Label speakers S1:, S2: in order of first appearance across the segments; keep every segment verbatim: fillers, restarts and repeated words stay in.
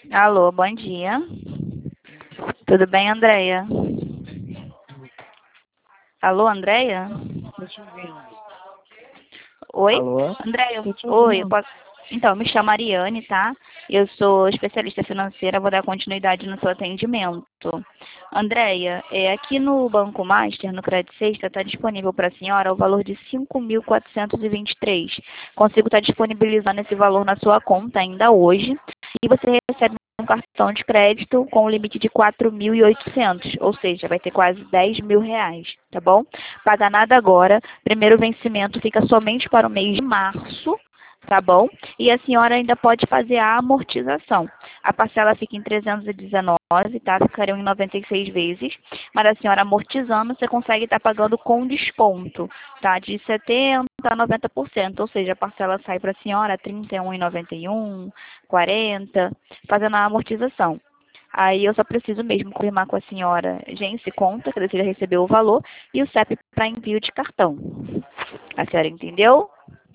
S1: Alô, bom dia. Tudo bem, Andréia? Alô, Andréia?
S2: Tô te ouvindo.
S1: Oi?
S2: Alô?
S1: Andréia,
S2: Tô te
S1: oi, eu
S2: ouvindo.
S1: posso... Então, me chamo Ariane, tá? Eu sou especialista financeira, vou dar continuidade no seu atendimento. Andréia, é, aqui no Banco Master, no Credit Sexta, está disponível para a senhora o valor de cinco mil quatrocentos e vinte e três. Consigo estar disponibilizando esse valor na sua conta ainda hoje. E você recebe um cartão de crédito com o limite de quatro mil e oitocentos, ou seja, vai ter quase dez mil reais, tá bom? Paga nada agora, primeiro vencimento fica somente para o mês de março, tá bom? E a senhora ainda pode fazer a amortização. A parcela fica em trezentos e dezenove, tá? Ficariam em noventa e seis vezes, mas a senhora amortizando, você consegue estar pagando com desconto, tá? De setenta por cento a noventa por cento, ou seja, a parcela sai para a senhora trinta e um reais e noventa e um centavos, quarenta reais, fazendo a amortização. Aí eu só preciso mesmo confirmar com a senhora Gênese Conta, que você já recebeu o valor, e o C E P para envio de cartão. A senhora entendeu?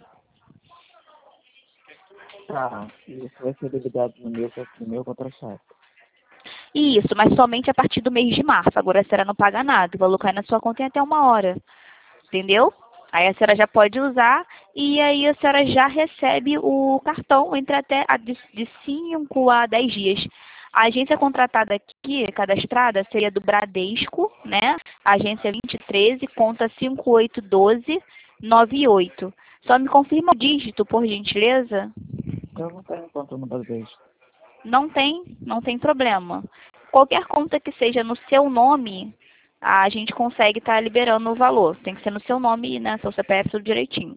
S2: Tá, isso vai ser debitado no meu, no meu contra-cheque.
S1: Isso, mas somente a partir do mês de março. Agora a senhora não paga nada. O valor cai na sua conta em até uma hora. Entendeu? Aí a senhora já pode usar e aí a senhora já recebe o cartão entre até a de cinco a dez dias. A agência contratada aqui, cadastrada, seria do Bradesco, né? Agência vinte e treze, conta cinco oito um dois nove oito. Só me confirma o dígito, por gentileza?
S2: Eu não tenho conta no Bradesco.
S1: Não tem, não tem problema. Qualquer conta que seja no seu nome, a gente consegue estar liberando o valor. Tem que ser no seu nome, né? Seu C P F, tudo direitinho.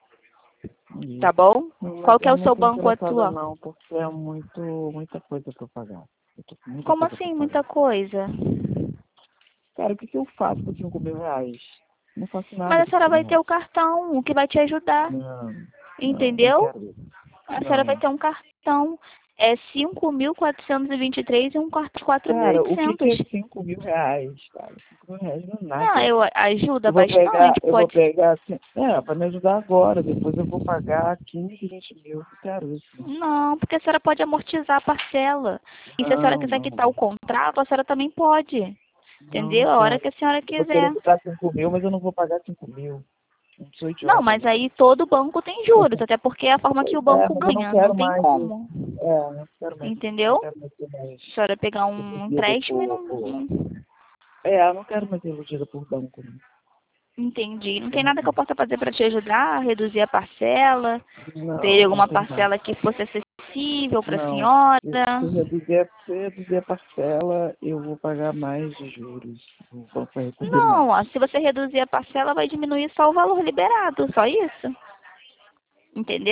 S1: Tá
S2: Isso.
S1: bom?
S2: Mas
S1: Qual que é
S2: eu
S1: o
S2: não
S1: seu
S2: tô
S1: banco
S2: interessada
S1: atual?
S2: não, porque é muito, muita coisa pra eu pagar. Eu tô com muita
S1: Como
S2: coisa pra
S1: assim,
S2: pagar.
S1: muita coisa?
S2: Cara, o que, que eu faço com cinco mil reais? Não faço nada
S1: Mas a
S2: com
S1: senhora
S2: cinco
S1: vai
S2: mil
S1: ter
S2: reais.
S1: o cartão, o que vai te ajudar.
S2: Não, não, não
S1: Entendeu?
S2: quero isso.
S1: A senhora vai
S2: Não.
S1: ter um cartão. É cinco mil quatrocentos e vinte e três e um cartão de quatro mil e
S2: Cara, o que, que
S1: oitocentos.
S2: é cinco mil reais, cara? Cinco mil reais não é
S1: Não,
S2: nada.
S1: eu ajuda
S2: Eu vou pegar,
S1: bastante,
S2: eu vou
S1: pode.
S2: pegar assim, é, para me ajudar agora, depois eu vou pagar quinze, vinte mil. Eu quero isso.
S1: Não, porque a senhora pode amortizar a parcela. E se a senhora
S2: Não,
S1: quiser
S2: não,
S1: quitar o
S2: não.
S1: contrato, a senhora também pode.
S2: Não, não
S1: Entendeu? A hora
S2: quero.
S1: que a senhora
S2: Eu vou querer
S1: quiser.
S2: quitar cinco mil, mas eu não vou pagar cinco mil. Não sou
S1: Não,
S2: idiota,
S1: mas
S2: não.
S1: aí todo banco tem juros, até porque é a forma que o
S2: Pois é,
S1: banco
S2: mas eu não
S1: ganha, não
S2: quero
S1: tem
S2: mais isso.
S1: como.
S2: É, eu não quero mais isso. Eu não
S1: Entendeu?
S2: quero mais ser mais
S1: A senhora pegar um
S2: iludido
S1: empréstimo e
S2: por,
S1: não,
S2: por...
S1: não.
S2: É, eu não quero mais ser iludido por banco, não.
S1: Entendi. Não tem nada que eu
S2: Entende?
S1: possa fazer para te ajudar a reduzir a parcela? Teria
S2: Não, não
S1: alguma
S2: tem nada.
S1: parcela que fosse acessível para a
S2: Não,
S1: senhora?
S2: se, se reduzir, a- se reduzir a parcela, eu vou pagar mais de juros. O banco vai receber
S1: Não,
S2: mais.
S1: ó, se você reduzir a parcela, vai diminuir só o valor liberado, só isso. Entendeu?